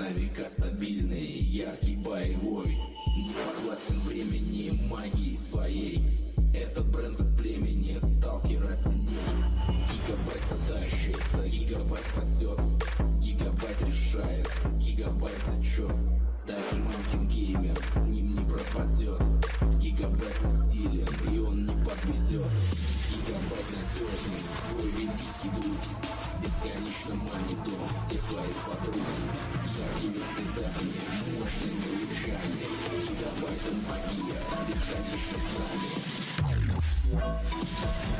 на века стабильный, яркий, боевой, не подвластен времени, магии своей. Этот бренд из племени сталкера ценней. Гигабайт затащит, гигабайт спасет, гигабайт решает, гигабайт зачет. Даже мамкин геймер с ним не пропадет. Гигабайт силен, и он не подведет. Гигабайт надежный, твой великий друг. Бесконечно манит он всех твоих подруг. Яркими цветами, мощными лучами. Гигабайт магия, бесконечно с нами.